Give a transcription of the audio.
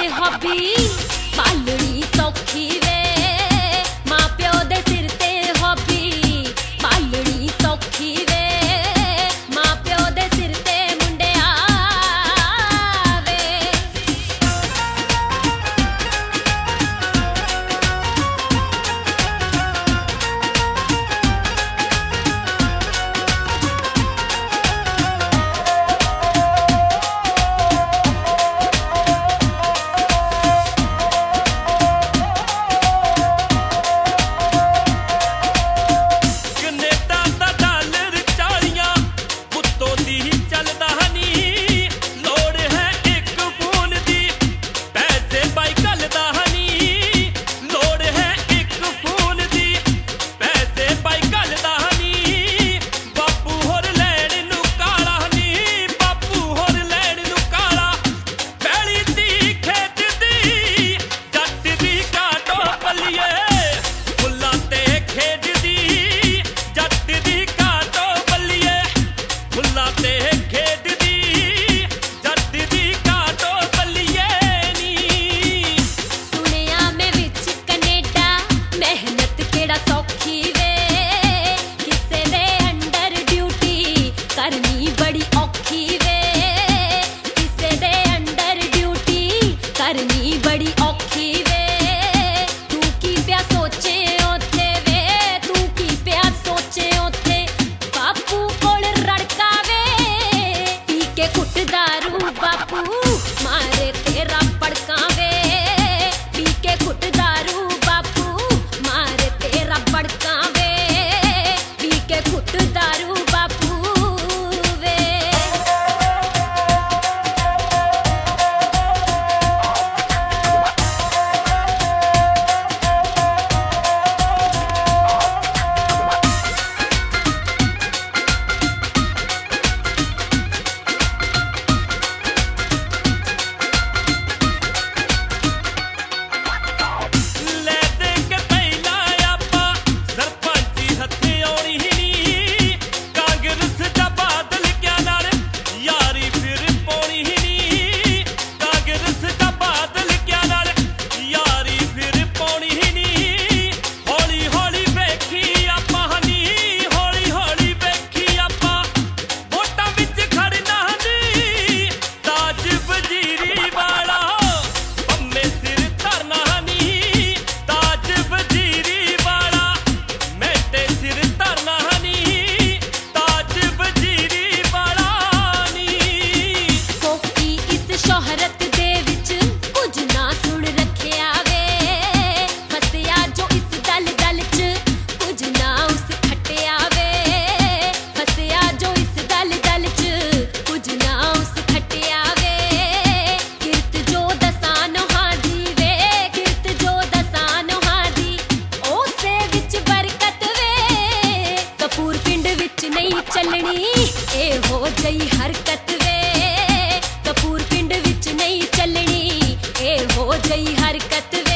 Hobby पालनी सौखी वे मां प्यो दे सिर ते हॉबी पालनी सौखी वे मां प्यो दे सिर ते मुंडिया वे बड़ी औखी वे तू की प्या सोचे ओथे वे तू की प्या सोचे ओथे बापू कोल रड़का वे पी के कुट दारू बापू मारे तेरा पड़का वे पी के कुट दारू बापू मारे तेरा पड़का वे पी के कुट दारू बापू चलनी ए हो जई हरकत वे कपूर पिंड विच नहीं चलनी ए हो जई हरकत वे।